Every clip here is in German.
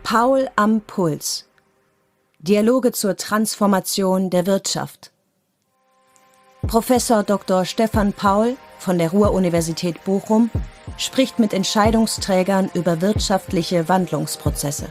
Paul am Puls. Dialoge zur Transformation der Wirtschaft. Professor Dr. Stefan Paul von der Ruhr-Universität Bochum spricht mit Entscheidungsträgern über wirtschaftliche Wandlungsprozesse.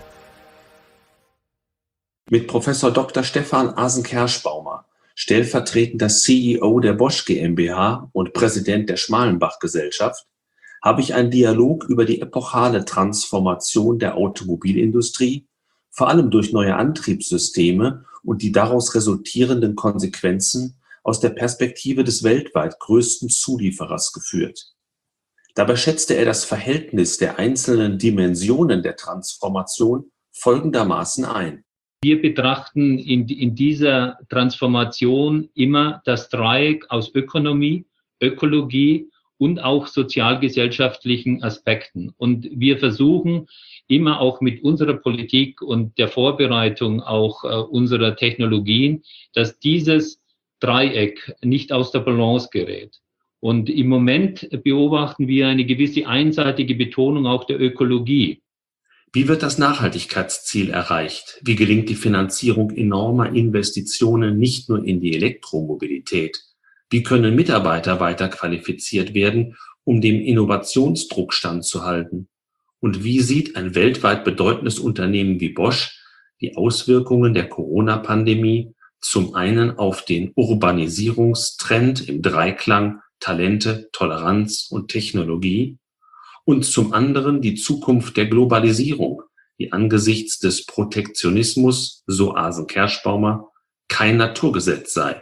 Mit Professor Dr. Stefan Asen-Kerschbaumer, stellvertretender CEO der Bosch GmbH und Präsident der Schmalenbach-Gesellschaft, habe ich einen Dialog über die epochale Transformation der Automobilindustrie, vor allem durch neue Antriebssysteme und die daraus resultierenden Konsequenzen aus der Perspektive des weltweit größten Zulieferers geführt. Dabei schätzte er das Verhältnis der einzelnen Dimensionen der Transformation folgendermaßen ein. Wir betrachten in dieser Transformation immer das Dreieck aus Ökonomie, Ökologie und auch sozialgesellschaftlichen Aspekten. Und wir versuchen immer auch mit unserer Politik und der Vorbereitung auch unserer Technologien, dass dieses Dreieck nicht aus der Balance gerät. Und im Moment beobachten wir eine gewisse einseitige Betonung auch der Ökologie. Wie wird das Nachhaltigkeitsziel erreicht? Wie gelingt die Finanzierung enormer Investitionen nicht nur in die Elektromobilität? Wie können Mitarbeiter weiter qualifiziert werden, um dem Innovationsdruck standzuhalten? Und wie sieht ein weltweit bedeutendes Unternehmen wie Bosch die Auswirkungen der Corona-Pandemie zum einen auf den Urbanisierungstrend im Dreiklang Talente, Toleranz und Technologie und zum anderen die Zukunft der Globalisierung, die angesichts des Protektionismus, so Asen-Kerschbaumer, kein Naturgesetz sei?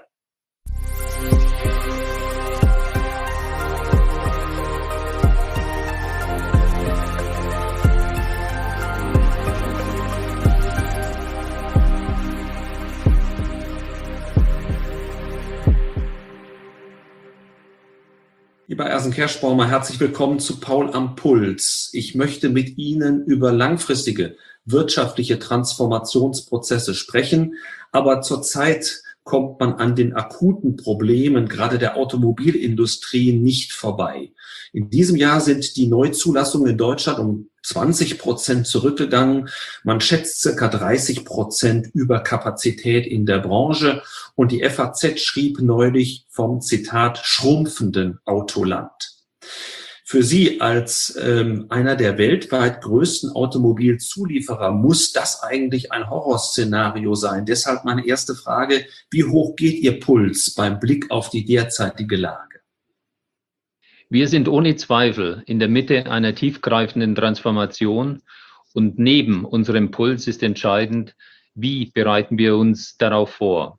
Lieber Asen-Kerschbaumer, herzlich willkommen zu Paul am Puls. Ich möchte mit Ihnen über langfristige wirtschaftliche Transformationsprozesse sprechen, aber zurzeit kommt man an den akuten Problemen gerade der Automobilindustrie nicht vorbei. In diesem Jahr sind die Neuzulassungen in Deutschland um 20% zurückgegangen. Man schätzt circa 30% Überkapazität in der Branche. Und die FAZ schrieb neulich vom, Zitat, schrumpfenden Autoland. Für Sie als einer der weltweit größten Automobilzulieferer muss das eigentlich ein Horrorszenario sein. Deshalb meine erste Frage, wie hoch geht Ihr Puls beim Blick auf die derzeitige Lage? Wir sind ohne Zweifel in der Mitte einer tiefgreifenden Transformation und neben unserem Puls ist entscheidend, wie bereiten wir uns darauf vor.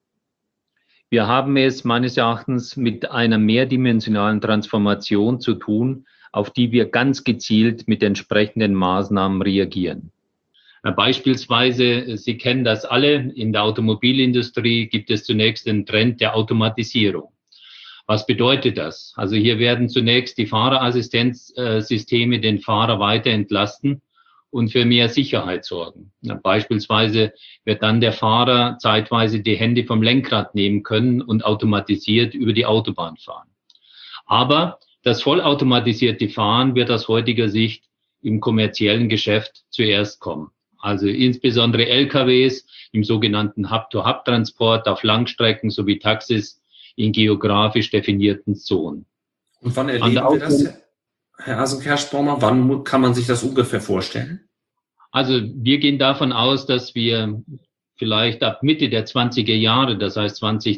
Wir haben es meines Erachtens mit einer mehrdimensionalen Transformation zu tun, auf die wir ganz gezielt mit entsprechenden Maßnahmen reagieren. Beispielsweise, Sie kennen das alle, in der Automobilindustrie gibt es zunächst den Trend der Automatisierung. Was bedeutet das? Also hier werden zunächst die Fahrerassistenzsysteme den Fahrer weiter entlasten und für mehr Sicherheit sorgen. Beispielsweise wird dann der Fahrer zeitweise die Hände vom Lenkrad nehmen können und automatisiert über die Autobahn fahren. Aber das vollautomatisierte Fahren wird aus heutiger Sicht im kommerziellen Geschäft zuerst kommen. Also insbesondere LKWs im sogenannten Hub-to-Hub-Transport auf Langstrecken sowie Taxis in geografisch definierten Zonen. Und wann erleben wir das, Herr Asen-Kerschbaumer? Wann kann man sich das ungefähr vorstellen? Also wir gehen davon aus, dass wir vielleicht ab Mitte der 20er Jahre, das heißt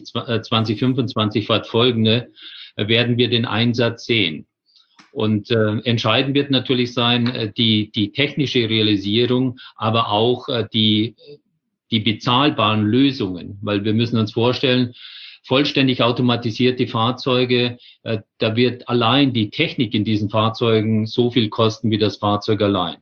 2025 fortfolgende, werden wir den Einsatz sehen. Und entscheidend wird natürlich sein, die technische Realisierung, aber auch die bezahlbaren Lösungen, weil wir müssen uns vorstellen, vollständig automatisierte Fahrzeuge, da wird allein die Technik in diesen Fahrzeugen so viel kosten wie das Fahrzeug allein.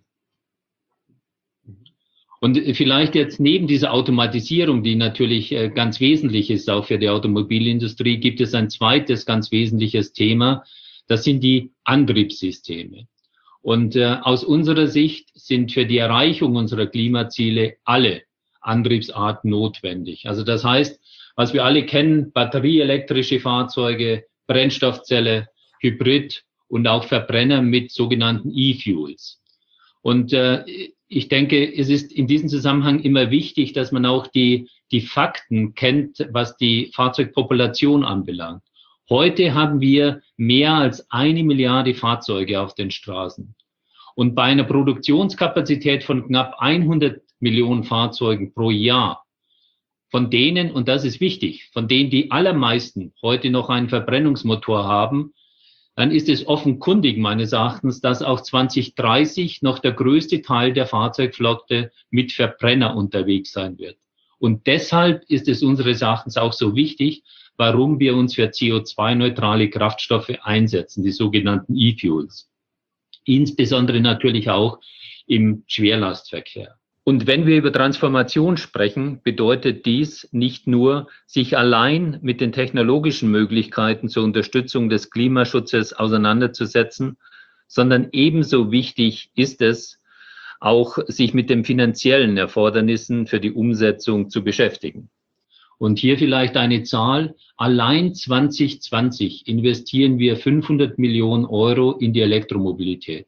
Und vielleicht jetzt neben dieser Automatisierung, die natürlich ganz wesentlich ist, auch für die Automobilindustrie, gibt es ein zweites ganz wesentliches Thema, das sind die Antriebssysteme. Und aus unserer Sicht sind für die Erreichung unserer Klimaziele alle Antriebsarten notwendig. Also das heißt, was wir alle kennen, batterieelektrische Fahrzeuge, Brennstoffzelle, Hybrid und auch Verbrenner mit sogenannten E-Fuels. Und ich denke, es ist in diesem Zusammenhang immer wichtig, dass man auch die Fakten kennt, was die Fahrzeugpopulation anbelangt. Heute haben wir mehr als 1 Milliarde Fahrzeuge auf den Straßen. Und bei einer Produktionskapazität von knapp 100 Millionen Fahrzeugen pro Jahr, von denen, und das ist wichtig, von denen die allermeisten heute noch einen Verbrennungsmotor haben, dann ist es offenkundig meines Erachtens, dass auch 2030 noch der größte Teil der Fahrzeugflotte mit Verbrenner unterwegs sein wird. Und deshalb ist es unseres Erachtens auch so wichtig, warum wir uns für CO2-neutrale Kraftstoffe einsetzen, die sogenannten E-Fuels. Insbesondere natürlich auch im Schwerlastverkehr. Und wenn wir über Transformation sprechen, bedeutet dies nicht nur, sich allein mit den technologischen Möglichkeiten zur Unterstützung des Klimaschutzes auseinanderzusetzen, sondern ebenso wichtig ist es, auch sich mit den finanziellen Erfordernissen für die Umsetzung zu beschäftigen. Und hier vielleicht eine Zahl. Allein 2020 investieren wir 500 Millionen Euro in die Elektromobilität.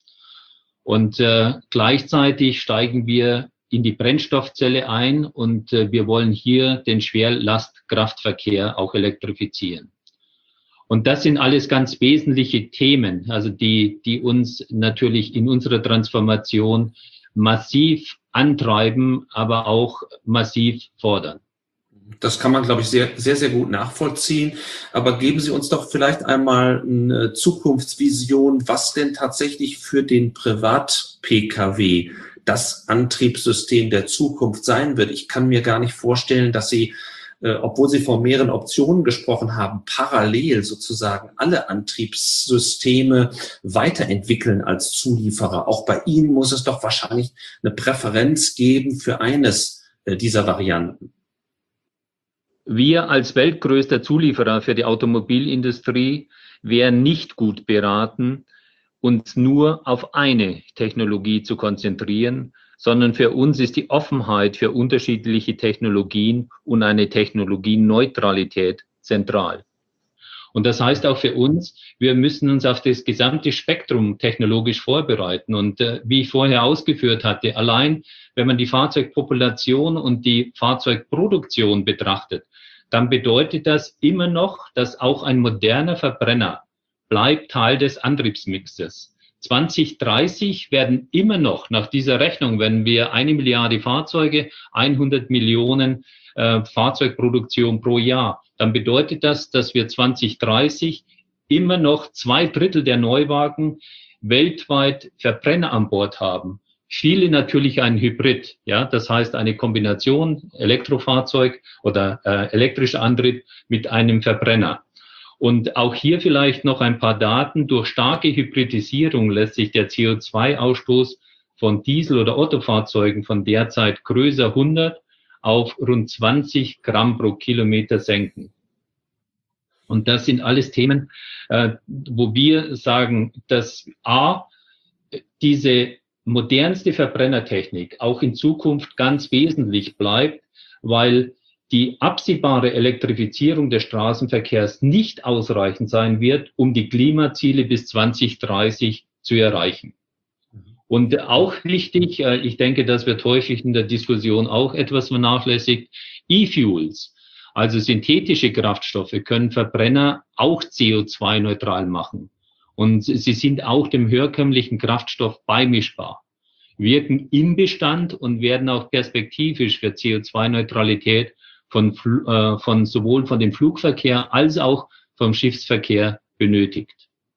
Und gleichzeitig steigen wir in die Brennstoffzelle ein und wir wollen hier den Schwerlastkraftverkehr auch elektrifizieren. Und das sind alles ganz wesentliche Themen, also die uns natürlich in unserer Transformation massiv antreiben, aber auch massiv fordern. Das kann man, glaube ich, sehr, sehr, sehr gut nachvollziehen. Aber geben Sie uns doch vielleicht einmal eine Zukunftsvision, was denn tatsächlich für den Privat-Pkw das Antriebssystem der Zukunft sein wird. Ich kann mir gar nicht vorstellen, dass Sie, obwohl Sie von mehreren Optionen gesprochen haben, parallel sozusagen alle Antriebssysteme weiterentwickeln als Zulieferer. Auch bei Ihnen muss es doch wahrscheinlich eine Präferenz geben für eines dieser Varianten. Wir als weltgrößter Zulieferer für die Automobilindustrie wären nicht gut beraten, uns nur auf eine Technologie zu konzentrieren, sondern für uns ist die Offenheit für unterschiedliche Technologien und eine Technologieneutralität zentral. Und das heißt auch für uns, wir müssen uns auf das gesamte Spektrum technologisch vorbereiten. Und wie ich vorher ausgeführt hatte, allein wenn man die Fahrzeugpopulation und die Fahrzeugproduktion betrachtet, dann bedeutet das immer noch, dass auch ein moderner Verbrenner bleibt Teil des Antriebsmixes. 2030 werden immer noch nach dieser Rechnung, wenn wir 1 Milliarde Fahrzeuge, 100 Millionen Fahrzeugproduktion pro Jahr, dann bedeutet das, dass wir 2030 immer noch 2/3 der Neuwagen weltweit Verbrenner an Bord haben. Viele natürlich ein Hybrid, ja, das heißt eine Kombination Elektrofahrzeug oder elektrischer Antrieb mit einem Verbrenner. Und auch hier vielleicht noch ein paar Daten. Durch starke Hybridisierung lässt sich der CO2-Ausstoß von Diesel- oder Ottofahrzeugen von derzeit größer 100 auf rund 20 Gramm pro Kilometer senken. Und das sind alles Themen, wo wir sagen, dass diese modernste Verbrennertechnik auch in Zukunft ganz wesentlich bleibt, weil die absehbare Elektrifizierung des Straßenverkehrs nicht ausreichend sein wird, um die Klimaziele bis 2030 zu erreichen. Und auch wichtig, ich denke, das wird häufig in der Diskussion auch etwas vernachlässigt, E-Fuels, also synthetische Kraftstoffe, können Verbrenner auch CO2-neutral machen. Und sie sind auch dem herkömmlichen Kraftstoff beimischbar, wirken im Bestand und werden auch perspektivisch für CO2-Neutralität von sowohl von dem Flugverkehr als auch vom Schiffsverkehr benötigt.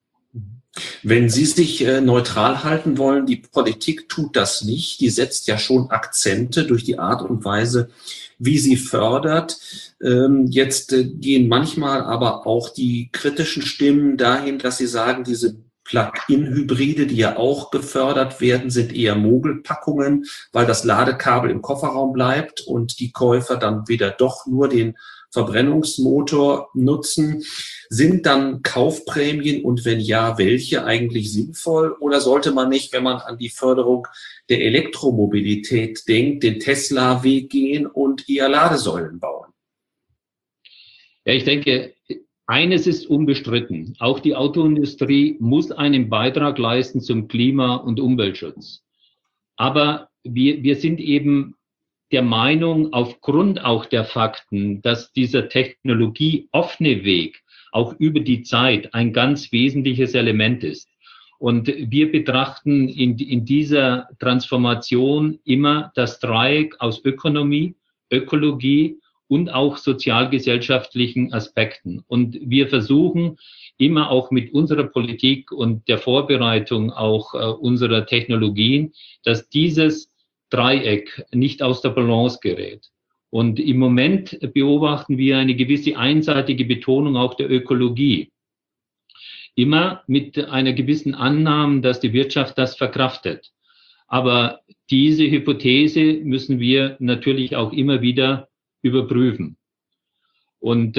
Wenn Sie sich neutral halten wollen, die Politik tut das nicht. Die setzt ja schon Akzente durch die Art und Weise, wie sie fördert. Jetzt gehen manchmal aber auch die kritischen Stimmen dahin, dass sie sagen, diese Plug-in-Hybride, die ja auch gefördert werden, sind eher Mogelpackungen, weil das Ladekabel im Kofferraum bleibt und die Käufer dann wieder doch nur den Verbrennungsmotor nutzen. Sind dann Kaufprämien und wenn ja, welche eigentlich sinnvoll? Oder sollte man nicht, wenn man an die Förderung der Elektromobilität denkt, den Tesla-Weg gehen und eher Ladesäulen bauen? Ja, ich denke, eines ist unbestritten. Auch die Autoindustrie muss einen Beitrag leisten zum Klima- und Umweltschutz. Aber wir sind eben der Meinung, aufgrund auch der Fakten, dass dieser technologieoffene Weg auch über die Zeit ein ganz wesentliches Element ist. Und wir betrachten in dieser Transformation immer das Dreieck aus Ökonomie, Ökologie und auch sozialgesellschaftlichen Aspekten. Und wir versuchen immer auch mit unserer Politik und der Vorbereitung auch unserer Technologien, dass dieses Dreieck nicht aus der Balance gerät. Und im Moment beobachten wir eine gewisse einseitige Betonung auch der Ökologie. Immer mit einer gewissen Annahme, dass die Wirtschaft das verkraftet. Aber diese Hypothese müssen wir natürlich auch immer wieder überprüfen. Und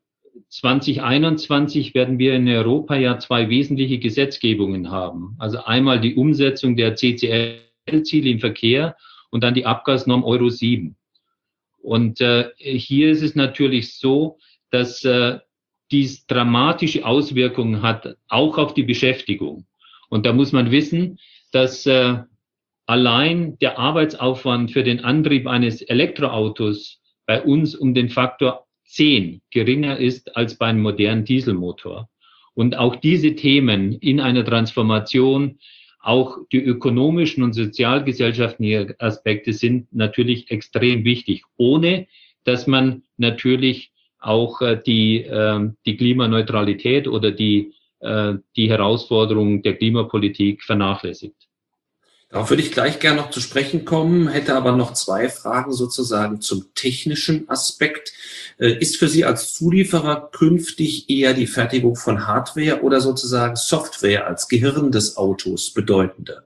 2021 werden wir in Europa ja 2 wesentliche Gesetzgebungen haben. Also einmal die Umsetzung der CCL-Ziele im Verkehr und dann die Abgasnorm Euro 7. Und hier ist es natürlich so, dass dies dramatische Auswirkungen hat, auch auf die Beschäftigung. Und da muss man wissen, dass allein der Arbeitsaufwand für den Antrieb eines Elektroautos bei uns um den Faktor 10 geringer ist als bei einem modernen Dieselmotor. Und auch diese Themen in einer Transformation, auch die ökonomischen und sozialgesellschaftlichen Aspekte sind natürlich extrem wichtig, ohne dass man natürlich auch die Klimaneutralität oder die Herausforderungen der Klimapolitik vernachlässigt. Darauf würde ich gleich gerne noch zu sprechen kommen, hätte aber noch 2 Fragen sozusagen zum technischen Aspekt. Ist für Sie als Zulieferer künftig eher die Fertigung von Hardware oder sozusagen Software als Gehirn des Autos bedeutender?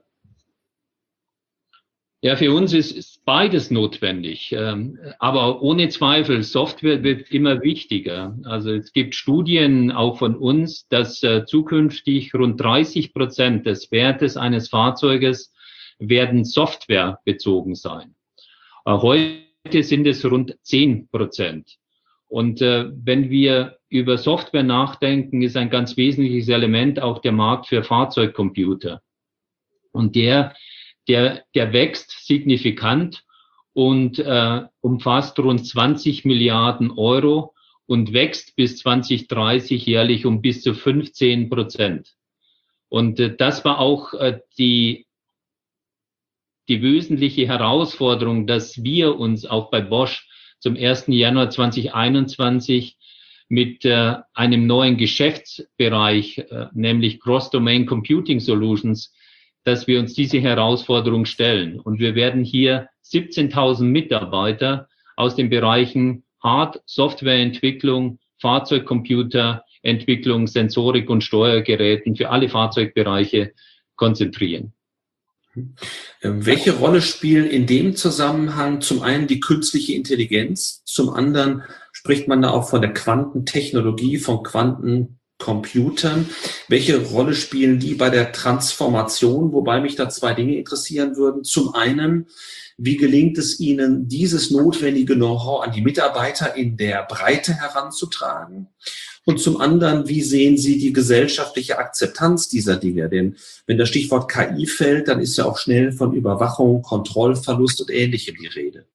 Ja, für uns ist beides notwendig. Aber ohne Zweifel, Software wird immer wichtiger. Also es gibt Studien auch von uns, dass zukünftig rund 30% des Wertes eines Fahrzeuges werden softwarebezogen sein. Heute sind es rund 10%. Und wenn wir über Software nachdenken, ist ein ganz wesentliches Element auch der Markt für Fahrzeugcomputer. Und der wächst signifikant und umfasst rund 20 Milliarden Euro und wächst bis 2030 jährlich um bis zu 15%. Und das war auch die wesentliche Herausforderung, dass wir uns auch bei Bosch zum 1. Januar 2021 mit einem neuen Geschäftsbereich, nämlich Cross-Domain Computing Solutions, dass wir uns diese Herausforderung stellen. Und wir werden hier 17.000 Mitarbeiter aus den Bereichen Hard-, Softwareentwicklung, Fahrzeugcomputerentwicklung, Sensorik und Steuergeräten für alle Fahrzeugbereiche konzentrieren. Welche Rolle spielen in dem Zusammenhang zum einen die künstliche Intelligenz, zum anderen spricht man da auch von der Quantentechnologie, von Quantencomputern. Welche Rolle spielen die bei der Transformation? Wobei mich da 2 Dinge interessieren würden. Zum einen, wie gelingt es Ihnen, dieses notwendige Know-how an die Mitarbeiter in der Breite heranzutragen? Und zum anderen, wie sehen Sie die gesellschaftliche Akzeptanz dieser Dinge? Denn wenn das Stichwort KI fällt, dann ist ja auch schnell von Überwachung, Kontrollverlust und Ähnlichem die Rede.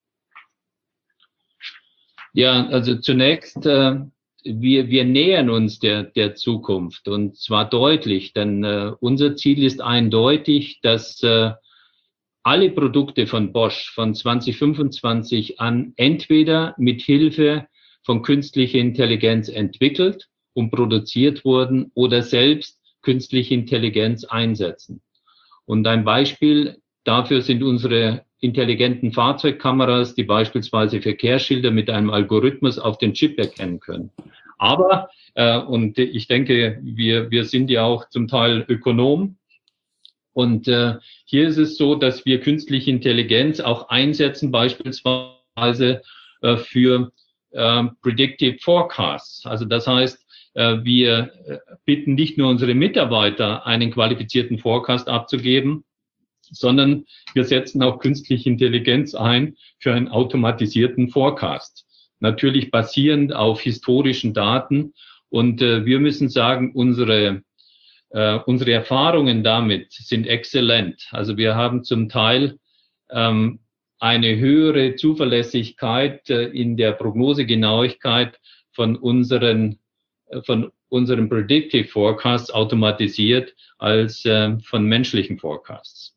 Ja, also zunächst, wir nähern uns der Zukunft und zwar deutlich, denn unser Ziel ist eindeutig, dass alle Produkte von Bosch von 2025 an entweder mit Hilfe von künstlicher Intelligenz entwickelt und produziert wurden oder selbst künstliche Intelligenz einsetzen. Und ein Beispiel dafür sind unsere intelligenten Fahrzeugkameras, die beispielsweise Verkehrsschilder mit einem Algorithmus auf den Chip erkennen können. Aber, und ich denke, wir sind ja auch zum Teil Ökonom, und hier ist es so, dass wir künstliche Intelligenz auch einsetzen, beispielsweise für Predictive Forecasts. Also das heißt, wir bitten nicht nur unsere Mitarbeiter, einen qualifizierten Forecast abzugeben, sondern wir setzen auch künstliche Intelligenz ein für einen automatisierten Forecast. Natürlich basierend auf historischen Daten. Und wir müssen sagen, unsere Erfahrungen damit sind exzellent. Also wir haben zum Teil eine höhere Zuverlässigkeit in der Prognosegenauigkeit von unseren Predictive Forecasts automatisiert als von menschlichen Forecasts.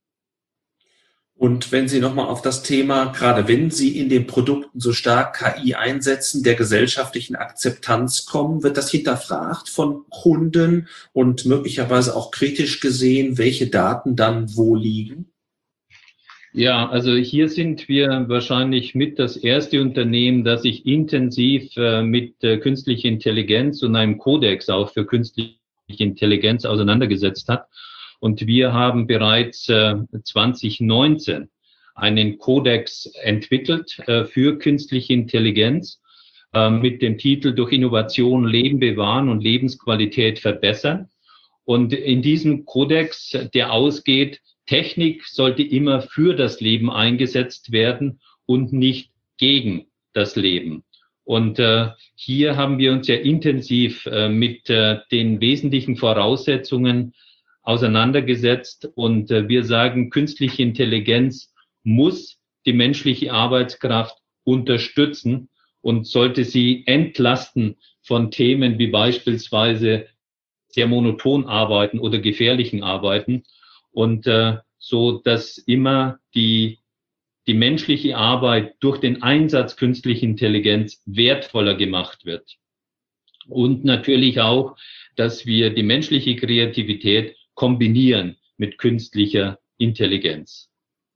Und wenn Sie nochmal auf das Thema, gerade wenn Sie in den Produkten so stark KI einsetzen, der gesellschaftlichen Akzeptanz kommen, wird das hinterfragt von Kunden und möglicherweise auch kritisch gesehen, welche Daten dann wo liegen? Ja, also hier sind wir wahrscheinlich mit das erste Unternehmen, das sich intensiv mit künstlicher Intelligenz und einem Kodex auch für künstliche Intelligenz auseinandergesetzt hat. Und wir haben bereits 2019 einen Kodex entwickelt für künstliche Intelligenz mit dem Titel Durch Innovation Leben bewahren und Lebensqualität verbessern. Und in diesem Kodex, der ausgeht, Technik sollte immer für das Leben eingesetzt werden und nicht gegen das Leben. Und hier haben wir uns ja intensiv mit den wesentlichen Voraussetzungen auseinandergesetzt und wir sagen, künstliche Intelligenz muss die menschliche Arbeitskraft unterstützen und sollte sie entlasten von Themen wie beispielsweise sehr monoton arbeiten oder gefährlichen Arbeiten und so, dass immer die menschliche Arbeit durch den Einsatz künstlicher Intelligenz wertvoller gemacht wird. Und natürlich auch, dass wir die menschliche Kreativität kombinieren mit künstlicher Intelligenz.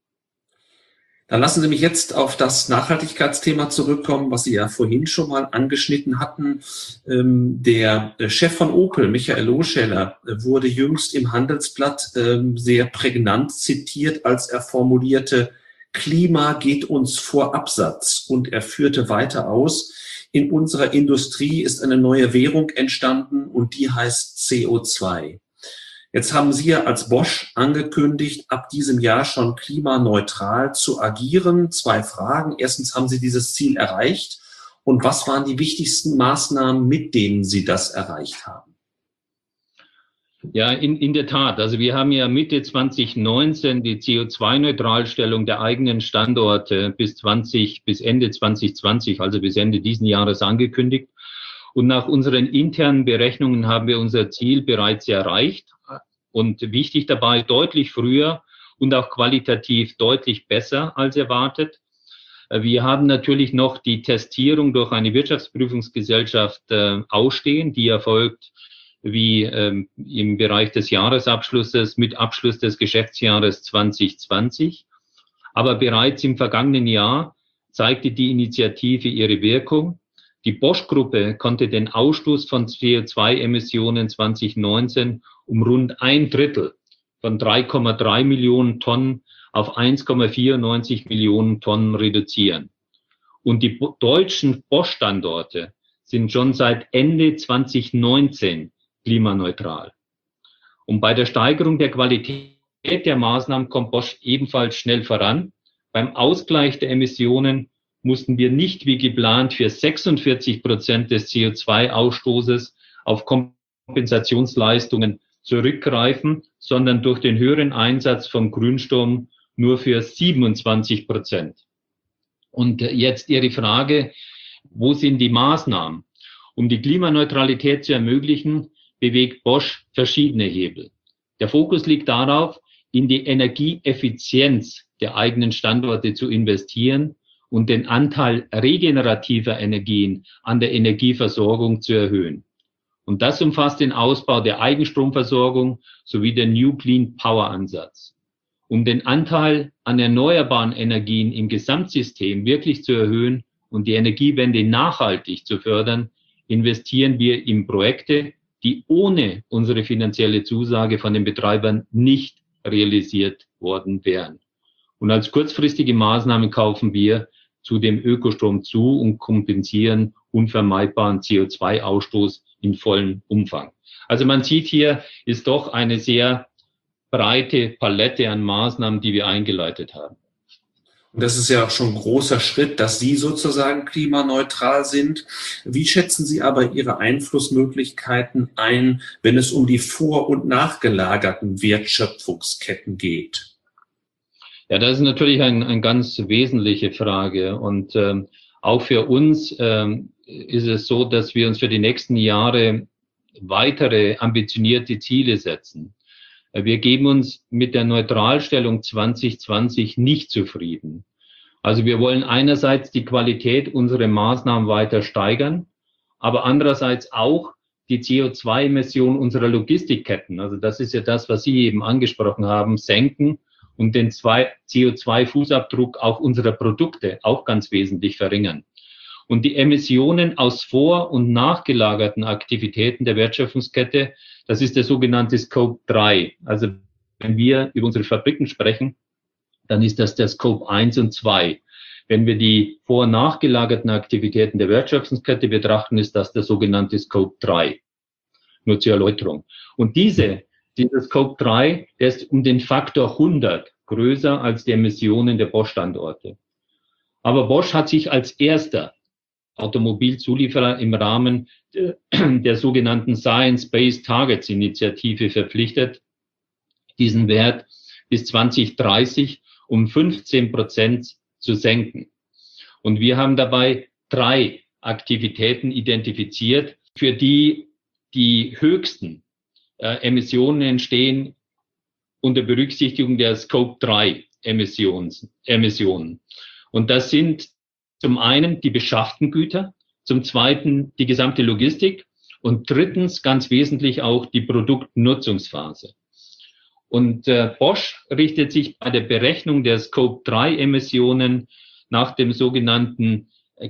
Dann lassen Sie mich jetzt auf das Nachhaltigkeitsthema zurückkommen, was Sie ja vorhin schon mal angeschnitten hatten. Der Chef von Opel, Michael Lohscheller, wurde jüngst im Handelsblatt sehr prägnant zitiert, als er formulierte, Klima geht uns vor Absatz. Und er führte weiter aus, in unserer Industrie ist eine neue Währung entstanden und die heißt CO2. Jetzt haben Sie ja als Bosch angekündigt, ab diesem Jahr schon klimaneutral zu agieren. 2 Fragen. Erstens, haben Sie dieses Ziel erreicht? Und was waren die wichtigsten Maßnahmen, mit denen Sie das erreicht haben? Ja, in der Tat. Also wir haben ja Mitte 2019 die CO2-Neutralstellung der eigenen Standorte bis Ende 2020, also bis Ende diesen Jahres angekündigt. Und nach unseren internen Berechnungen haben wir unser Ziel bereits erreicht. Und wichtig dabei, deutlich früher und auch qualitativ deutlich besser als erwartet. Wir haben natürlich noch die Testierung durch eine Wirtschaftsprüfungsgesellschaft ausstehen, die erfolgt wie im Bereich des Jahresabschlusses mit Abschluss des Geschäftsjahres 2020. Aber bereits im vergangenen Jahr zeigte die Initiative ihre Wirkung. Die Bosch-Gruppe konnte den Ausstoß von CO2-Emissionen 2019 um rund 1/3 von 3,3 Millionen Tonnen auf 1,94 Millionen Tonnen reduzieren. Und die deutschen Bosch-Standorte sind schon seit Ende 2019 klimaneutral. Und bei der Steigerung der Qualität der Maßnahmen kommt Bosch ebenfalls schnell voran. Beim Ausgleich der Emissionen mussten wir nicht wie geplant für 46% des CO2-Ausstoßes auf Kompensationsleistungen zurückgreifen, sondern durch den höheren Einsatz von Grünstrom nur für 27%. Und jetzt Ihre Frage, wo sind die Maßnahmen? Um die Klimaneutralität zu ermöglichen, bewegt Bosch verschiedene Hebel. Der Fokus liegt darauf, in die Energieeffizienz der eigenen Standorte zu investieren und den Anteil regenerativer Energien an der Energieversorgung zu erhöhen. Und das umfasst den Ausbau der Eigenstromversorgung sowie den New Clean Power Ansatz. Um den Anteil an erneuerbaren Energien im Gesamtsystem wirklich zu erhöhen und die Energiewende nachhaltig zu fördern, investieren wir in Projekte, die ohne unsere finanzielle Zusage von den Betreibern nicht realisiert worden wären. Und als kurzfristige Maßnahme kaufen wir zu dem Ökostrom zu und kompensieren unvermeidbaren CO2-Ausstoß in vollem Umfang. Also man sieht, hier ist doch eine sehr breite Palette an Maßnahmen, die wir eingeleitet haben. Und das ist ja auch schon ein großer Schritt, dass Sie sozusagen klimaneutral sind. Wie schätzen Sie aber Ihre Einflussmöglichkeiten ein, wenn es um die vor- und nachgelagerten Wertschöpfungsketten geht? Ja, das ist natürlich eine ganz wesentliche Frage. Und auch für uns ist es so, dass wir uns für die nächsten Jahre weitere ambitionierte Ziele setzen. Wir geben uns mit der Neutralstellung 2020 nicht zufrieden. Also wir wollen einerseits die Qualität unserer Maßnahmen weiter steigern, aber andererseits auch die CO2-Emissionen unserer Logistikketten, also das ist ja das, was Sie eben angesprochen haben, senken und den CO2-Fußabdruck auch unserer Produkte auch ganz wesentlich verringern. Und die Emissionen aus vor- und nachgelagerten Aktivitäten der Wertschöpfungskette, das ist der sogenannte Scope 3. Also wenn wir über unsere Fabriken sprechen, dann ist das der Scope 1 und 2. Wenn wir die vor- und nachgelagerten Aktivitäten der Wertschöpfungskette betrachten, ist das der sogenannte Scope 3. Nur zur Erläuterung. Und dieser Scope 3, der ist um den Faktor 100 größer als die Emissionen der Bosch-Standorte. Aber Bosch hat sich als erster Automobilzulieferer im Rahmen der sogenannten Science-Based Targets Initiative verpflichtet, diesen Wert bis 2030 um 15% zu senken. Und wir haben dabei 3 Aktivitäten identifiziert, für die die höchsten Emissionen entstehen unter Berücksichtigung der Scope 3 Emissionen. Und das sind zum einen die beschafften Güter, zum zweiten die gesamte Logistik und drittens ganz wesentlich auch die Produktnutzungsphase. Und Bosch richtet sich bei der Berechnung der Scope 3 Emissionen nach dem sogenannten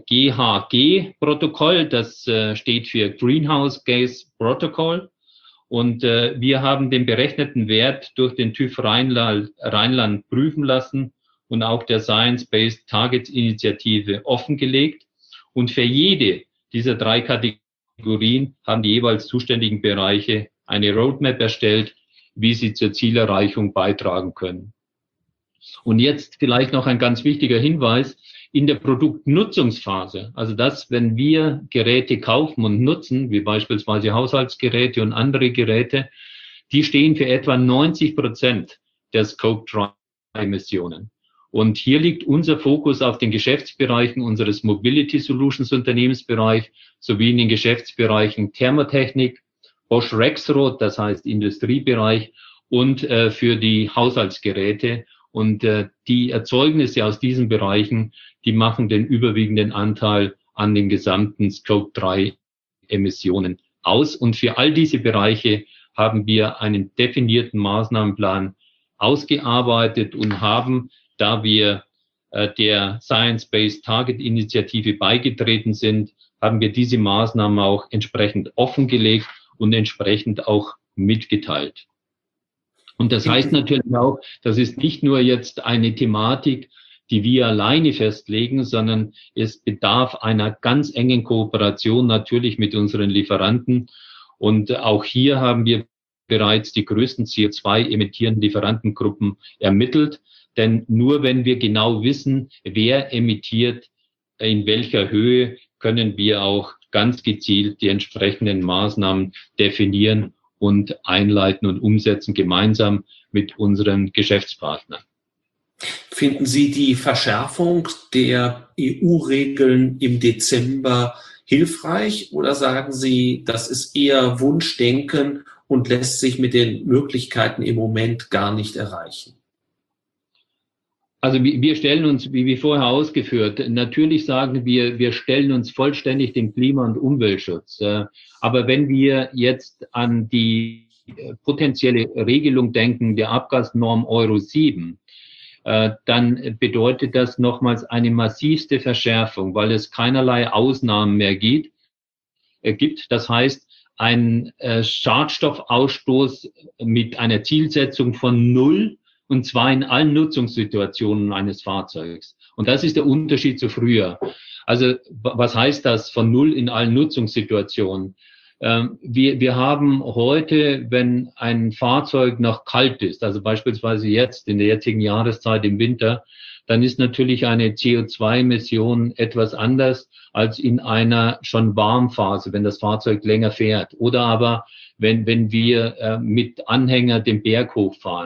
GHG-Protokoll. Das steht für Greenhouse Gas Protocol. Und wir haben den berechneten Wert durch den TÜV Rheinland prüfen lassen und auch der Science-Based Targets Initiative offengelegt. Und für jede dieser 3 Kategorien haben die jeweils zuständigen Bereiche eine Roadmap erstellt, wie sie zur Zielerreichung beitragen können. Und jetzt vielleicht noch ein ganz wichtiger Hinweis. In der Produktnutzungsphase, also das, wenn wir Geräte kaufen und nutzen, wie beispielsweise Haushaltsgeräte und andere Geräte, die stehen für etwa 90% der Scope 3 Emissionen. Und hier liegt unser Fokus auf den Geschäftsbereichen unseres Mobility Solutions Unternehmensbereich sowie in den Geschäftsbereichen Thermotechnik, Bosch Rexroth, das heißt Industriebereich und für die Haushaltsgeräte. Und die Erzeugnisse aus diesen Bereichen, die machen den überwiegenden Anteil an den gesamten Scope 3 Emissionen aus. Und für all diese Bereiche haben wir einen definierten Maßnahmenplan ausgearbeitet und haben, da wir der Science-Based Target Initiative beigetreten sind, haben wir diese Maßnahmen auch entsprechend offengelegt und entsprechend auch mitgeteilt. Und das heißt natürlich auch, das ist nicht nur jetzt eine Thematik, die wir alleine festlegen, sondern es bedarf einer ganz engen Kooperation natürlich mit unseren Lieferanten. Und auch hier haben wir bereits die größten CO2-emittierenden Lieferantengruppen ermittelt. Denn nur wenn wir genau wissen, wer emittiert, in welcher Höhe, können wir auch ganz gezielt die entsprechenden Maßnahmen definieren und einleiten und umsetzen, gemeinsam mit unseren Geschäftspartnern. Finden Sie die Verschärfung der EU-Regeln im Dezember hilfreich oder sagen Sie, das ist eher Wunschdenken und lässt sich mit den Möglichkeiten im Moment gar nicht erreichen? Also wir stellen uns, wie vorher ausgeführt, natürlich sagen wir stellen uns vollständig dem Klima- und Umweltschutz. Aber wenn wir jetzt an die potenzielle Regelung denken, der Abgasnorm Euro 7, dann bedeutet das nochmals eine massivste Verschärfung, weil es keinerlei Ausnahmen mehr gibt. Das heißt, ein Schadstoffausstoß mit einer Zielsetzung von 0, und zwar in allen Nutzungssituationen eines Fahrzeugs. Und das ist der Unterschied zu früher. Also was heißt das von 0 in allen Nutzungssituationen? Wir haben heute, wenn ein Fahrzeug noch kalt ist, also beispielsweise jetzt in der jetzigen Jahreszeit im Winter, dann ist natürlich eine CO2-Emission etwas anders als in einer schon Warmphase, wenn das Fahrzeug länger fährt. Oder aber wenn wir mit Anhänger den Berg hochfahren.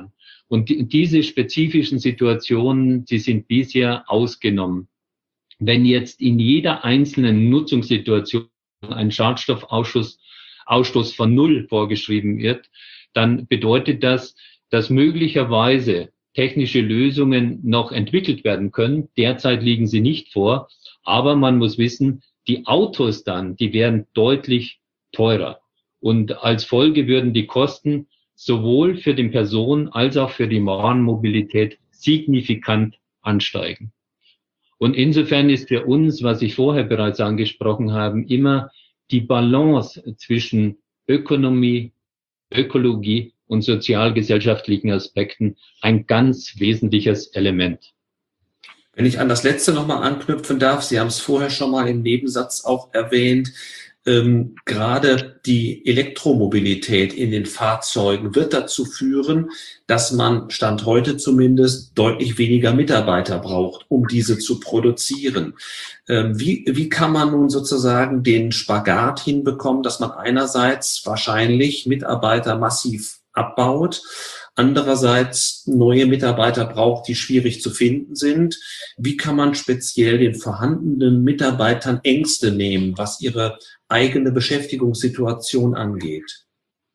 Und diese spezifischen Situationen, die sind bisher ausgenommen. Wenn jetzt in jeder einzelnen Nutzungssituation ein Schadstoffausstoß von 0 vorgeschrieben wird, dann bedeutet das, dass möglicherweise technische Lösungen noch entwickelt werden können. Derzeit liegen sie nicht vor, aber man muss wissen, die Autos dann, die werden deutlich teurer. Und als Folge würden die Kosten sowohl für den Personen- als auch für die Warenmobilität signifikant ansteigen. Und insofern ist für uns, was ich vorher bereits angesprochen habe, immer die Balance zwischen Ökonomie, Ökologie und sozialgesellschaftlichen Aspekten ein ganz wesentliches Element. Wenn ich an das letzte nochmal anknüpfen darf, Sie haben es vorher schon mal im Nebensatz auch erwähnt, gerade die Elektromobilität in den Fahrzeugen wird dazu führen, dass man, Stand heute zumindest, deutlich weniger Mitarbeiter braucht, um diese zu produzieren. Wie kann man nun sozusagen den Spagat hinbekommen, dass man einerseits wahrscheinlich Mitarbeiter massiv abbaut, andererseits neue Mitarbeiter braucht, die schwierig zu finden sind? Wie kann man speziell den vorhandenen Mitarbeitern Ängste nehmen, was ihre eigene Beschäftigungssituation angeht?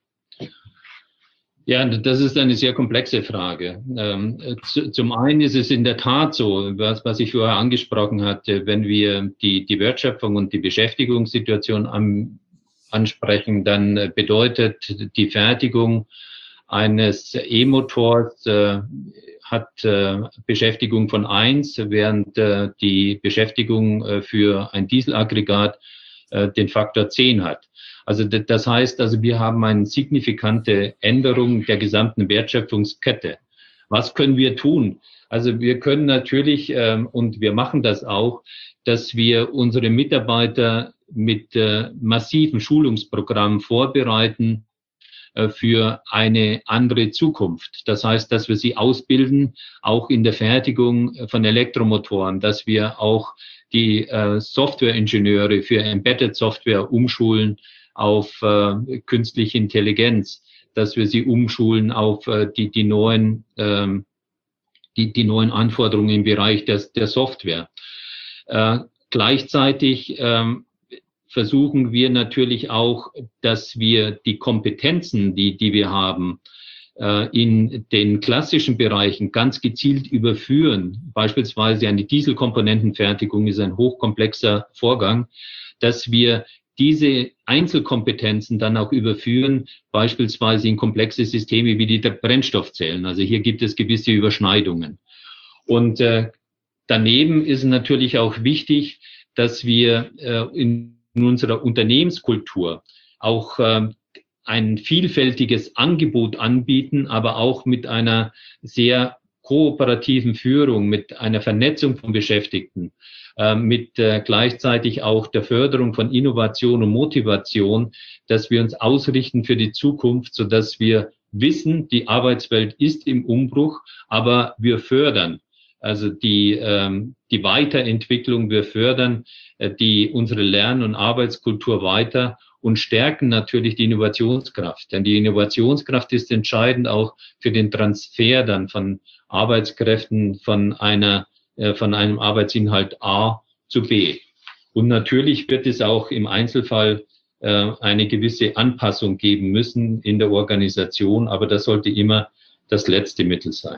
Ja, das ist eine sehr komplexe Frage. Zum einen ist es in der Tat so, was ich vorher angesprochen hatte, wenn wir die Wertschöpfung und die Beschäftigungssituation ansprechen, dann bedeutet die Fertigung eines E-Motors hat Beschäftigung von 1, während die Beschäftigung für ein Dieselaggregat den Faktor 10 hat. Also das heißt, also wir haben eine signifikante Änderung der gesamten Wertschöpfungskette. Was können wir tun? Also wir können natürlich, und wir machen das auch, dass wir unsere Mitarbeiter mit massiven Schulungsprogrammen vorbereiten für eine andere Zukunft. Das heißt, dass wir sie ausbilden, auch in der Fertigung von Elektromotoren, dass wir auch die Softwareingenieure für Embedded Software umschulen auf künstliche Intelligenz, dass wir sie umschulen auf die neuen Anforderungen im Bereich der Software. Gleichzeitig versuchen wir natürlich auch, dass wir die Kompetenzen, die wir haben, in den klassischen Bereichen ganz gezielt überführen. Beispielsweise eine Dieselkomponentenfertigung ist ein hochkomplexer Vorgang, dass wir diese Einzelkompetenzen dann auch überführen, beispielsweise in komplexe Systeme wie die Brennstoffzellen. Also hier gibt es gewisse Überschneidungen. Und daneben ist natürlich auch wichtig, dass wir in unserer Unternehmenskultur auch ein vielfältiges Angebot anbieten, aber auch mit einer sehr kooperativen Führung, mit einer Vernetzung von Beschäftigten, mit gleichzeitig auch der Förderung von Innovation und Motivation, dass wir uns ausrichten für die Zukunft, sodass wir wissen, die Arbeitswelt ist im Umbruch, aber wir fördern also die Weiterentwicklung, wir fördern unsere Lern- und Arbeitskultur weiter und stärken natürlich die Innovationskraft. Denn die Innovationskraft ist entscheidend auch für den Transfer dann von Arbeitskräften von einem Arbeitsinhalt A zu B. Und natürlich wird es auch im Einzelfall eine gewisse Anpassung geben müssen in der Organisation, aber das sollte immer das letzte Mittel sein.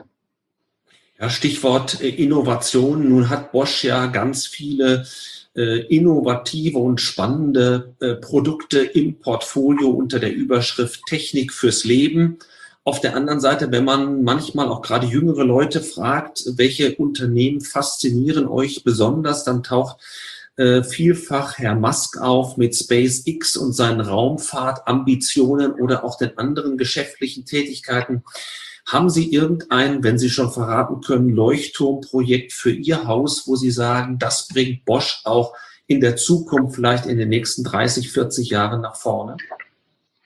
Ja, Stichwort Innovation. Nun hat Bosch ja ganz viele innovative und spannende Produkte im Portfolio unter der Überschrift Technik fürs Leben. Auf der anderen Seite, wenn man manchmal auch gerade jüngere Leute fragt, welche Unternehmen faszinieren euch besonders, dann taucht vielfach Herr Musk auf mit SpaceX und seinen Raumfahrtambitionen oder auch den anderen geschäftlichen Tätigkeiten. Haben Sie irgendein, wenn Sie schon verraten können, Leuchtturmprojekt für Ihr Haus, wo Sie sagen, das bringt Bosch auch in der Zukunft, vielleicht in den nächsten 30, 40 Jahren nach vorne?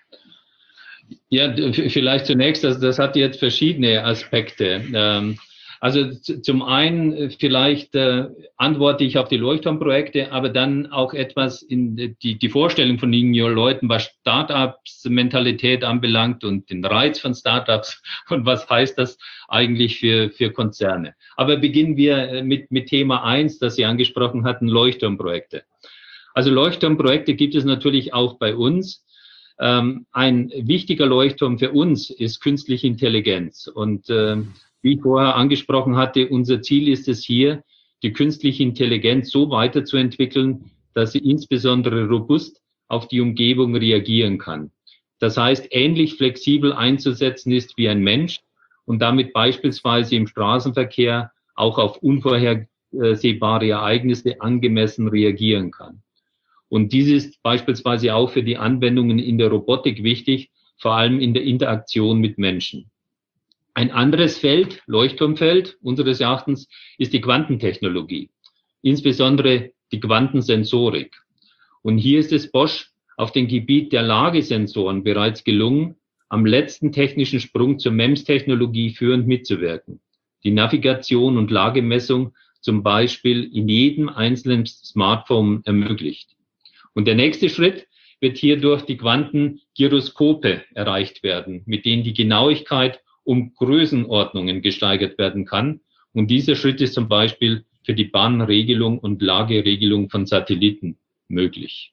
Ja, vielleicht zunächst, das hat jetzt verschiedene Aspekte. Also zum einen vielleicht antworte ich auf die Leuchtturmprojekte, aber dann auch etwas in die Vorstellung von den jungen Leuten, was Startups-Mentalität anbelangt und den Reiz von Startups und was heißt das eigentlich für Konzerne. Aber beginnen wir mit Thema 1, das Sie angesprochen hatten, Leuchtturmprojekte. Also Leuchtturmprojekte gibt es natürlich auch bei uns. Ein wichtiger Leuchtturm für uns ist künstliche Intelligenz und wie ich vorher angesprochen hatte, unser Ziel ist es hier, die künstliche Intelligenz so weiterzuentwickeln, dass sie insbesondere robust auf die Umgebung reagieren kann. Das heißt, ähnlich flexibel einzusetzen ist wie ein Mensch und damit beispielsweise im Straßenverkehr auch auf unvorhersehbare Ereignisse angemessen reagieren kann. Und dies ist beispielsweise auch für die Anwendungen in der Robotik wichtig, vor allem in der Interaktion mit Menschen. Ein anderes Feld, Leuchtturmfeld unseres Erachtens, ist die Quantentechnologie, insbesondere die Quantensensorik. Und hier ist es Bosch auf dem Gebiet der Lagesensoren bereits gelungen, am letzten technischen Sprung zur MEMS-Technologie führend mitzuwirken. Die Navigation und Lagemessung zum Beispiel in jedem einzelnen Smartphone ermöglicht. Und der nächste Schritt wird hier durch die Quantengyroskope erreicht werden, mit denen die Genauigkeit um Größenordnungen gesteigert werden kann. Und dieser Schritt ist zum Beispiel für die Bahnregelung und Lageregelung von Satelliten möglich.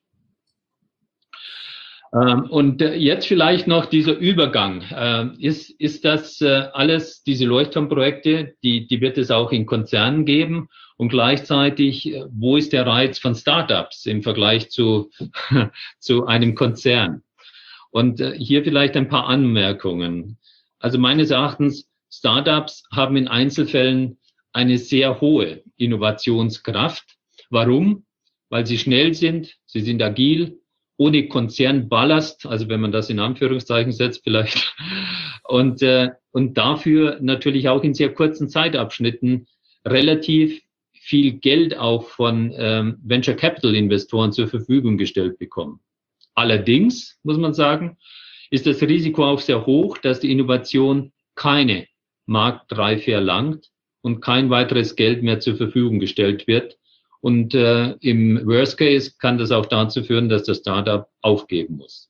Und jetzt vielleicht noch dieser Übergang. Ist das alles, diese Leuchtturmprojekte, die wird es auch in Konzernen geben? Und gleichzeitig, wo ist der Reiz von Startups im Vergleich zu einem Konzern? Und hier vielleicht ein paar Anmerkungen. Also meines Erachtens, Startups haben in Einzelfällen eine sehr hohe Innovationskraft. Warum? Weil sie schnell sind, sie sind agil, ohne Konzernballast, also wenn man das in Anführungszeichen setzt vielleicht, und dafür natürlich auch in sehr kurzen Zeitabschnitten relativ viel Geld auch von Venture Capital Investoren zur Verfügung gestellt bekommen. Allerdings, muss man sagen, ist das Risiko auch sehr hoch, dass die Innovation keine Marktreife erlangt und kein weiteres Geld mehr zur Verfügung gestellt wird. Und im Worst Case kann das auch dazu führen, dass das Startup aufgeben muss.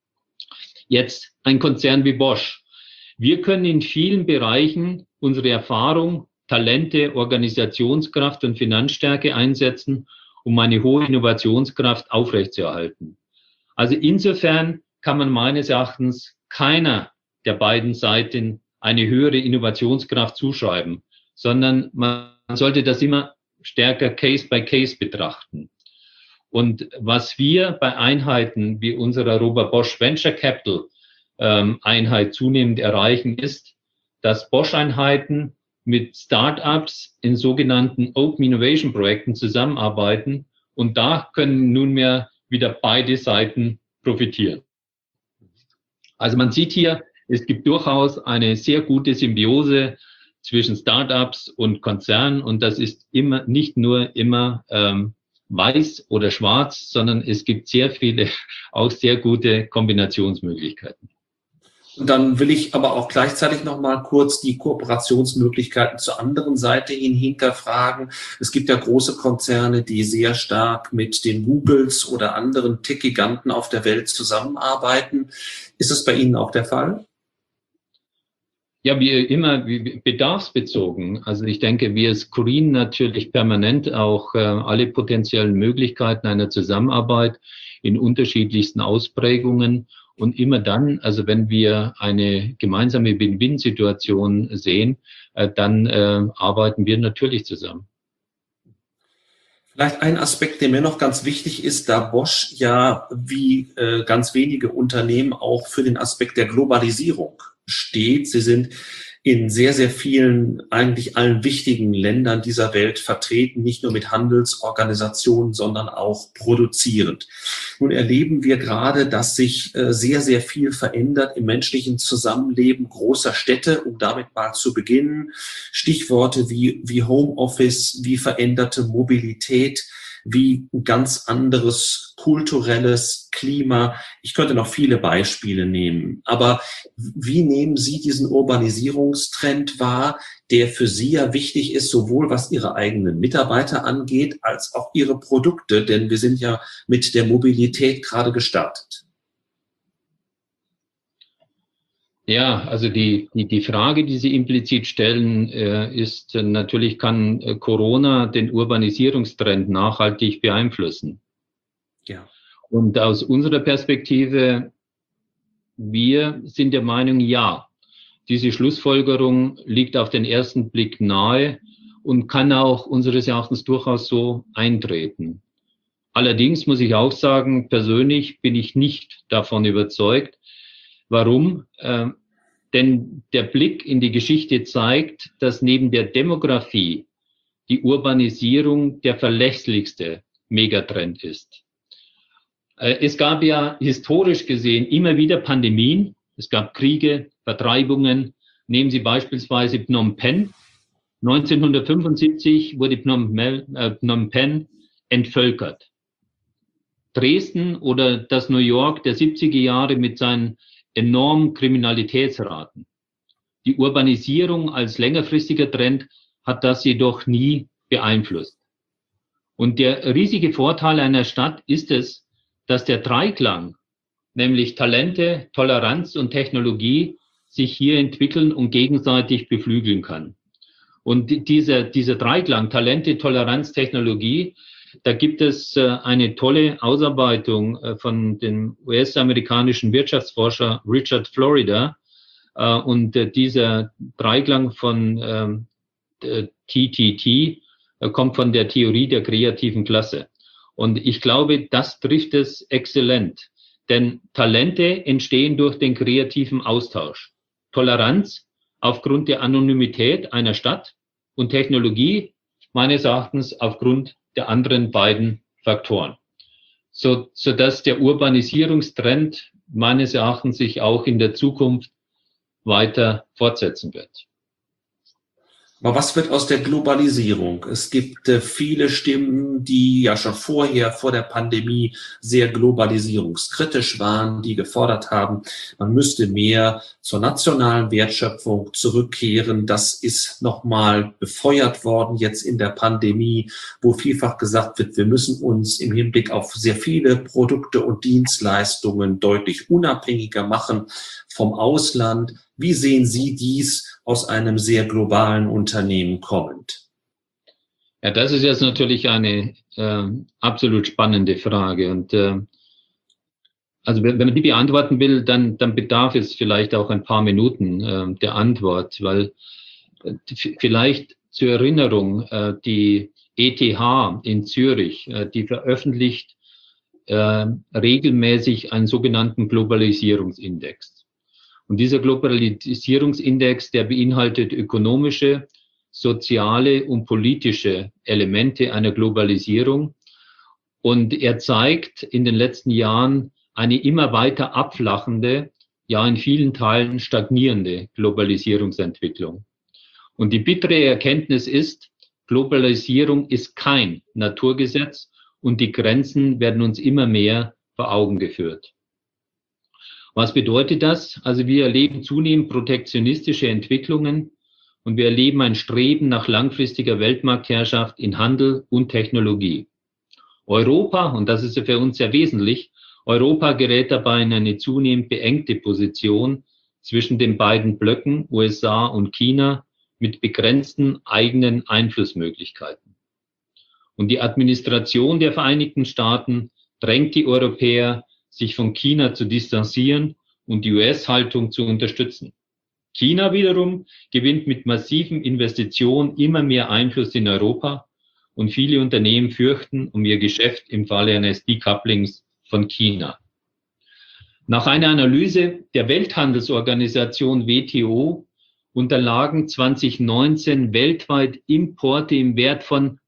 Jetzt ein Konzern wie Bosch. Wir können in vielen Bereichen unsere Erfahrung, Talente, Organisationskraft und Finanzstärke einsetzen, um eine hohe Innovationskraft aufrechtzuerhalten. Also insofern kann man meines Erachtens keiner der beiden Seiten eine höhere Innovationskraft zuschreiben, sondern man sollte das immer stärker Case by Case betrachten. Und was wir bei Einheiten wie unserer Robert Bosch Venture Capital Einheit zunehmend erreichen, ist, dass Bosch-Einheiten mit Startups in sogenannten Open Innovation Projekten zusammenarbeiten und da können nunmehr wieder beide Seiten profitieren. Also man sieht hier, es gibt durchaus eine sehr gute Symbiose zwischen Startups und Konzernen und das ist immer nicht nur immer weiß oder schwarz, sondern es gibt sehr viele auch sehr gute Kombinationsmöglichkeiten. Und dann will ich aber auch gleichzeitig noch mal kurz die Kooperationsmöglichkeiten zur anderen Seite hin hinterfragen. Es gibt ja große Konzerne, die sehr stark mit den Googles oder anderen Tech-Giganten auf der Welt zusammenarbeiten. Ist es bei Ihnen auch der Fall? Ja, wie immer bedarfsbezogen. Also ich denke, wir screenen natürlich permanent auch alle potenziellen Möglichkeiten einer Zusammenarbeit in unterschiedlichsten Ausprägungen. Und immer dann, also wenn wir eine gemeinsame Win-Win-Situation sehen, dann arbeiten wir natürlich zusammen. Vielleicht ein Aspekt, der mir noch ganz wichtig ist, da Bosch ja wie ganz wenige Unternehmen auch für den Aspekt der Globalisierung steht. Sie sind in sehr, sehr vielen, eigentlich allen wichtigen Ländern dieser Welt vertreten, nicht nur mit Handelsorganisationen, sondern auch produzierend. Nun erleben wir gerade, dass sich sehr, sehr viel verändert im menschlichen Zusammenleben großer Städte, um damit mal zu beginnen. Stichworte wie Homeoffice, wie veränderte Mobilität. wie ein ganz anderes kulturelles Klima. Ich könnte noch viele Beispiele nehmen. Aber wie nehmen Sie diesen Urbanisierungstrend wahr, der für Sie ja wichtig ist, sowohl was Ihre eigenen Mitarbeiter angeht, als auch Ihre Produkte? Denn wir sind ja mit der Mobilität gerade gestartet. Ja, also die Frage, die Sie implizit stellen, ist natürlich, kann Corona den Urbanisierungstrend nachhaltig beeinflussen? Ja. Und aus unserer Perspektive, wir sind der Meinung, ja. Diese Schlussfolgerung liegt auf den ersten Blick nahe und kann auch unseres Erachtens durchaus so eintreten. Allerdings muss ich auch sagen, persönlich bin ich nicht davon überzeugt. Warum? Denn der Blick in die Geschichte zeigt, dass neben der Demografie die Urbanisierung der verlässlichste Megatrend ist. Es gab ja historisch gesehen immer wieder Pandemien, es gab Kriege, Vertreibungen. Nehmen Sie beispielsweise Phnom Penh. 1975 wurde Phnom Penh entvölkert. Dresden oder das New York der 70er Jahre mit seinen enormen Kriminalitätsraten. Die Urbanisierung als längerfristiger Trend hat das jedoch nie beeinflusst. Und der riesige Vorteil einer Stadt ist es, dass der Dreiklang, nämlich Talente, Toleranz und Technologie, sich hier entwickeln und gegenseitig beflügeln kann. Und dieser Dreiklang, Talente, Toleranz, Technologie, da gibt es eine tolle Ausarbeitung von dem US-amerikanischen Wirtschaftsforscher Richard Florida. Und dieser Dreiklang von TTT kommt von der Theorie der kreativen Klasse. Und ich glaube, das trifft es exzellent. Denn Talente entstehen durch den kreativen Austausch. Toleranz aufgrund der Anonymität einer Stadt und Technologie meines Erachtens aufgrund der anderen beiden Faktoren. Sodass der Urbanisierungstrend meines Erachtens sich auch in der Zukunft weiter fortsetzen wird. Aber was wird aus der Globalisierung? Es gibt viele Stimmen, die ja schon vor der Pandemie sehr globalisierungskritisch waren, die gefordert haben, man müsste mehr zur nationalen Wertschöpfung zurückkehren. Das ist nochmal befeuert worden jetzt in der Pandemie, wo vielfach gesagt wird, wir müssen uns im Hinblick auf sehr viele Produkte und Dienstleistungen deutlich unabhängiger machen vom Ausland. Wie sehen Sie dies aus einem sehr globalen Unternehmen kommend? Ja, das ist jetzt natürlich eine absolut spannende Frage. Und also wenn man die beantworten will, dann bedarf es vielleicht auch ein paar Minuten der Antwort, weil vielleicht zur Erinnerung, die ETH in Zürich, die veröffentlicht regelmäßig einen sogenannten Globalisierungsindex. Und dieser Globalisierungsindex, der beinhaltet ökonomische, soziale und politische Elemente einer Globalisierung. Und er zeigt in den letzten Jahren eine immer weiter abflachende, ja in vielen Teilen stagnierende Globalisierungsentwicklung. Und die bittere Erkenntnis ist, Globalisierung ist kein Naturgesetz und die Grenzen werden uns immer mehr vor Augen geführt. Was bedeutet das? Also wir erleben zunehmend protektionistische Entwicklungen und wir erleben ein Streben nach langfristiger Weltmarktherrschaft in Handel und Technologie. Europa, und das ist für uns sehr wesentlich, Europa gerät dabei in eine zunehmend beengte Position zwischen den beiden Blöcken USA und China mit begrenzten eigenen Einflussmöglichkeiten. Und die Administration der Vereinigten Staaten drängt die Europäer, sich von China zu distanzieren und die US-Haltung zu unterstützen. China wiederum gewinnt mit massiven Investitionen immer mehr Einfluss in Europa und viele Unternehmen fürchten um ihr Geschäft im Falle eines Decouplings von China. Nach einer Analyse der Welthandelsorganisation WTO unterlagen 2019 weltweit Importe im Wert von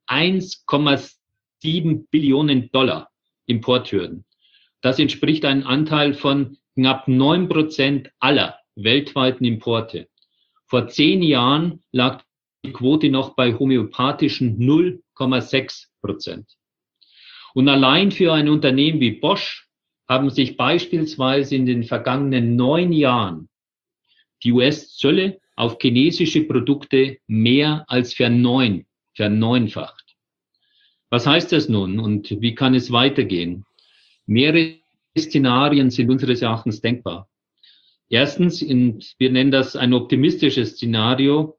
1,7 Billionen Dollar Importhürden. Das entspricht einem Anteil von knapp 9% aller weltweiten Importe. Vor 10 Jahren lag die Quote noch bei homöopathischen 0,6%. Und allein für ein Unternehmen wie Bosch haben sich beispielsweise in den vergangenen 9 Jahren die US-Zölle auf chinesische Produkte mehr als verneunfacht. Was heißt das nun und wie kann es weitergehen? Mehrere Szenarien sind unseres Erachtens denkbar. Erstens, wir nennen das ein optimistisches Szenario,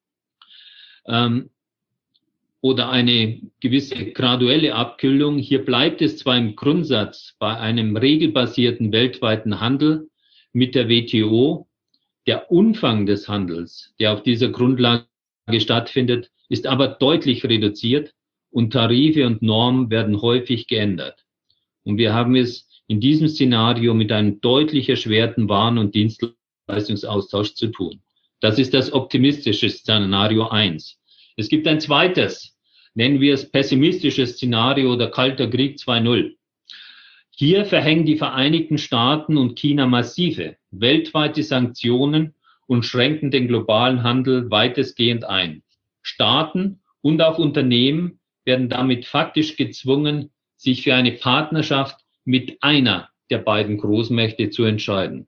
oder eine gewisse graduelle Abkühlung. Hier bleibt es zwar im Grundsatz bei einem regelbasierten weltweiten Handel mit der WTO. Der Umfang des Handels, der auf dieser Grundlage stattfindet, ist aber deutlich reduziert und Tarife und Normen werden häufig geändert. Und wir haben es in diesem Szenario mit einem deutlich erschwerten Waren- und Dienstleistungsaustausch zu tun. Das ist das optimistische Szenario 1. Es gibt ein zweites, nennen wir es pessimistisches Szenario oder Kalter Krieg 2.0. Hier verhängen die Vereinigten Staaten und China massive weltweite Sanktionen und schränken den globalen Handel weitestgehend ein. Staaten und auch Unternehmen werden damit faktisch gezwungen, sich für eine Partnerschaft mit einer der beiden Großmächte zu entscheiden.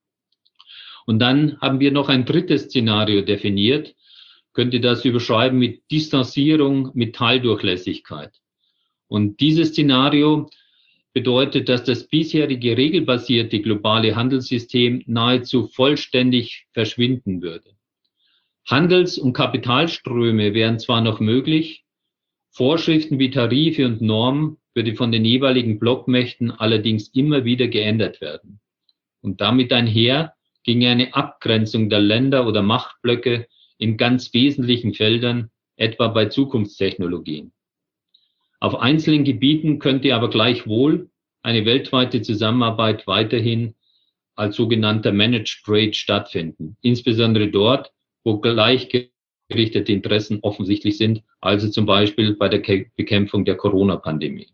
Und dann haben wir noch ein drittes Szenario definiert, könnte das überschreiben mit Distanzierung, mit Teildurchlässigkeit. Und dieses Szenario bedeutet, dass das bisherige regelbasierte globale Handelssystem nahezu vollständig verschwinden würde. Handels- und Kapitalströme wären zwar noch möglich, Vorschriften wie Tarife und Normen würde von den jeweiligen Blockmächten allerdings immer wieder geändert werden. Und damit einher ginge eine Abgrenzung der Länder oder Machtblöcke in ganz wesentlichen Feldern, etwa bei Zukunftstechnologien. Auf einzelnen Gebieten könnte aber gleichwohl eine weltweite Zusammenarbeit weiterhin als sogenannter Managed Trade stattfinden, insbesondere dort, wo gleichgerichtete Interessen offensichtlich sind, also zum Beispiel bei der Bekämpfung der Corona-Pandemie.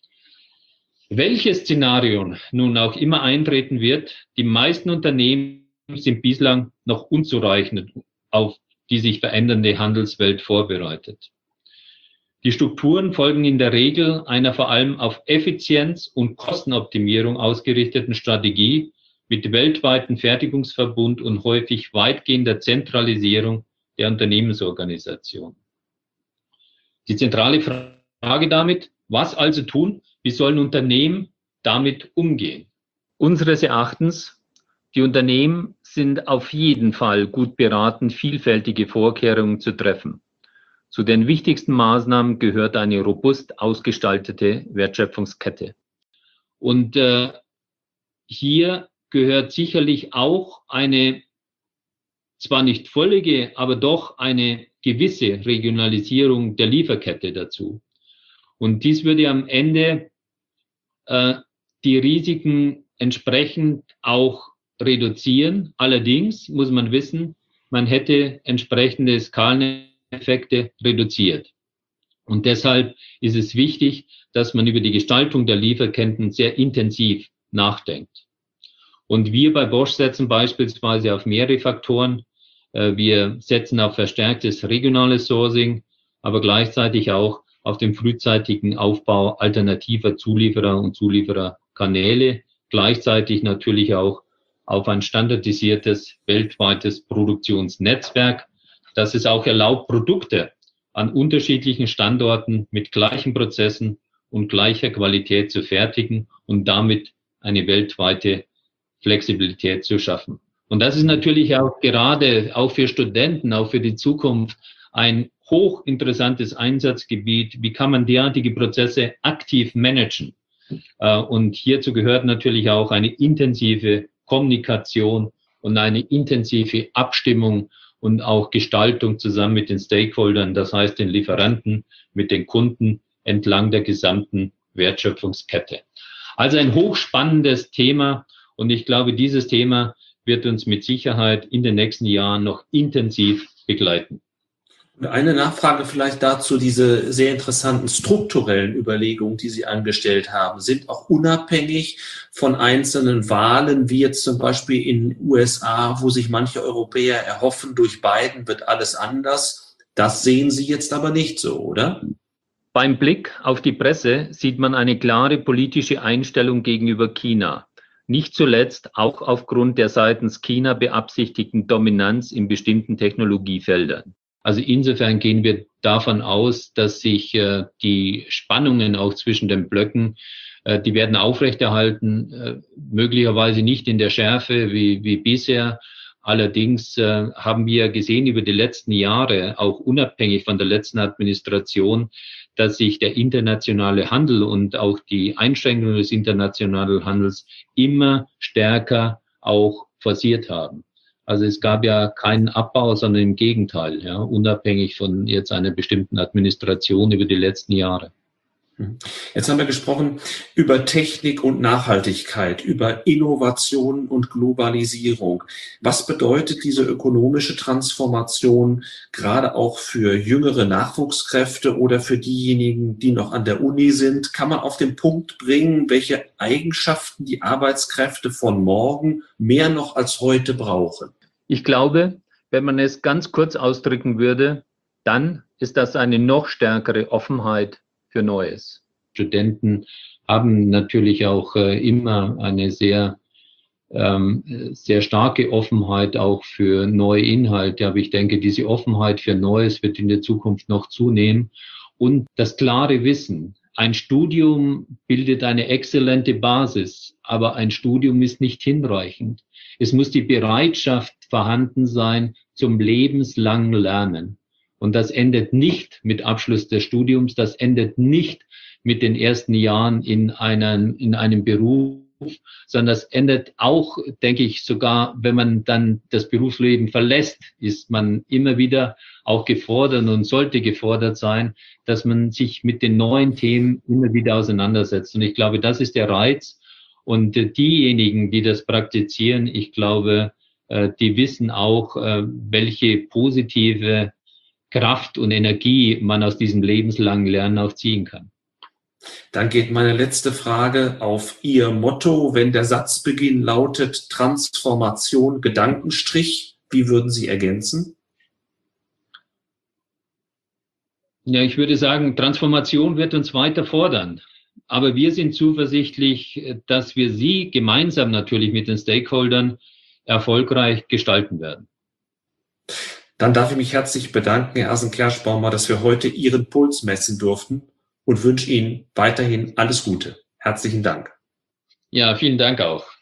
Welches Szenario nun auch immer eintreten wird, die meisten Unternehmen sind bislang noch unzureichend auf die sich verändernde Handelswelt vorbereitet. Die Strukturen folgen in der Regel einer vor allem auf Effizienz und Kostenoptimierung ausgerichteten Strategie mit weltweiten Fertigungsverbund und häufig weitgehender Zentralisierung der Unternehmensorganisation. Die zentrale Frage damit, was also tun, wie sollen Unternehmen damit umgehen? Unseres Erachtens, die Unternehmen sind auf jeden Fall gut beraten, vielfältige Vorkehrungen zu treffen. Zu den wichtigsten Maßnahmen gehört eine robust ausgestaltete Wertschöpfungskette. Und hier gehört sicherlich auch eine, zwar nicht völlige, aber doch eine gewisse Regionalisierung der Lieferkette dazu. Und dies würde am Ende die Risiken entsprechend auch reduzieren. Allerdings muss man wissen, man hätte entsprechende Skaleneffekte reduziert. Und deshalb ist es wichtig, dass man über die Gestaltung der Lieferketten sehr intensiv nachdenkt. Und wir bei Bosch setzen beispielsweise auf mehrere Faktoren. Wir setzen auf verstärktes regionales Sourcing, aber gleichzeitig auch auf den frühzeitigen Aufbau alternativer Zulieferer und Zuliefererkanäle, gleichzeitig natürlich auch auf ein standardisiertes weltweites Produktionsnetzwerk, das es auch erlaubt, Produkte an unterschiedlichen Standorten mit gleichen Prozessen und gleicher Qualität zu fertigen und damit eine weltweite Flexibilität zu schaffen. Und das ist natürlich auch gerade auch für Studenten, auch für die Zukunft ein hochinteressantes Einsatzgebiet. Wie kann man derartige Prozesse aktiv managen? Und hierzu gehört natürlich auch eine intensive Kommunikation und eine intensive Abstimmung und auch Gestaltung zusammen mit den Stakeholdern, das heißt den Lieferanten, mit den Kunden entlang der gesamten Wertschöpfungskette. Also ein hochspannendes Thema und ich glaube, dieses Thema wird uns mit Sicherheit in den nächsten Jahren noch intensiv begleiten. Eine Nachfrage vielleicht dazu, diese sehr interessanten strukturellen Überlegungen, die Sie angestellt haben, sind auch unabhängig von einzelnen Wahlen, wie jetzt zum Beispiel in den USA, wo sich manche Europäer erhoffen, durch Biden wird alles anders. Das sehen Sie jetzt aber nicht so, oder? Beim Blick auf die Presse sieht man eine klare politische Einstellung gegenüber China. Nicht zuletzt auch aufgrund der seitens China beabsichtigten Dominanz in bestimmten Technologiefeldern. Also insofern gehen wir davon aus, dass sich die Spannungen auch zwischen den Blöcken, die werden aufrechterhalten, möglicherweise nicht in der Schärfe wie bisher. Allerdings haben wir gesehen über die letzten Jahre, auch unabhängig von der letzten Administration, dass sich der internationale Handel und auch die Einschränkung des internationalen Handels immer stärker auch forciert haben. Also es gab ja keinen Abbau, sondern im Gegenteil, ja, unabhängig von jetzt einer bestimmten Administration über die letzten Jahre. Jetzt haben wir gesprochen über Technik und Nachhaltigkeit, über Innovation und Globalisierung. Was bedeutet diese ökonomische Transformation gerade auch für jüngere Nachwuchskräfte oder für diejenigen, die noch an der Uni sind? Kann man auf den Punkt bringen, welche Eigenschaften die Arbeitskräfte von morgen mehr noch als heute brauchen? Ich glaube, wenn man es ganz kurz ausdrücken würde, dann ist das eine noch stärkere Offenheit für Neues. Studenten haben natürlich auch immer eine sehr starke Offenheit auch für neue Inhalte. Aber ich denke, diese Offenheit für Neues wird in der Zukunft noch zunehmen. Und das klare Wissen, ein Studium bildet eine exzellente Basis, aber ein Studium ist nicht hinreichend. Es muss die Bereitschaft vorhanden sein zum lebenslangen Lernen. Und das endet nicht mit Abschluss des Studiums, das endet nicht mit den ersten Jahren in einem Beruf, sondern das endet auch, denke ich, sogar, wenn man dann das Berufsleben verlässt, ist man immer wieder auch gefordert und sollte gefordert sein, dass man sich mit den neuen Themen immer wieder auseinandersetzt. Und ich glaube, das ist der Reiz. Und diejenigen, die das praktizieren, ich glaube, die wissen auch, welche positive Kraft und Energie man aus diesem lebenslangen Lernen auch ziehen kann. Dann geht meine letzte Frage auf Ihr Motto. Wenn der Satzbeginn lautet Transformation, Gedankenstrich, wie würden Sie ergänzen? Ja, ich würde sagen, Transformation wird uns weiter fordern. Aber wir sind zuversichtlich, dass wir sie gemeinsam natürlich mit den Stakeholdern erfolgreich gestalten werden. Dann darf ich mich herzlich bedanken, Herr Asen-Kerschbaumer, dass wir heute Ihren Puls messen durften und wünsche Ihnen weiterhin alles Gute. Herzlichen Dank. Ja, vielen Dank auch.